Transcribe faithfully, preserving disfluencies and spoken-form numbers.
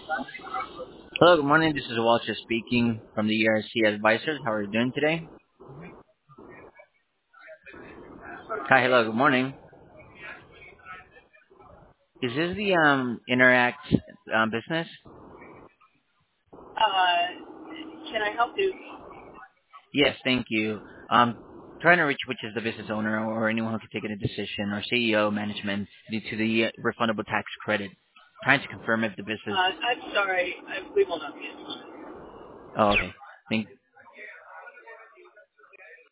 Hello, good morning. This is Walter speaking from the E R C Advisors. How are you doing today? Hi, hello, good morning. Is this the um Interact um, business? Uh, can I help you? Yes, thank you. Um, trying to reach which is the business owner or anyone who can take a decision or C E O management due to the uh, refundable tax credit. Trying to confirm if the business. Uh, I'm sorry. I, we will not be able to. Oh, okay. Thank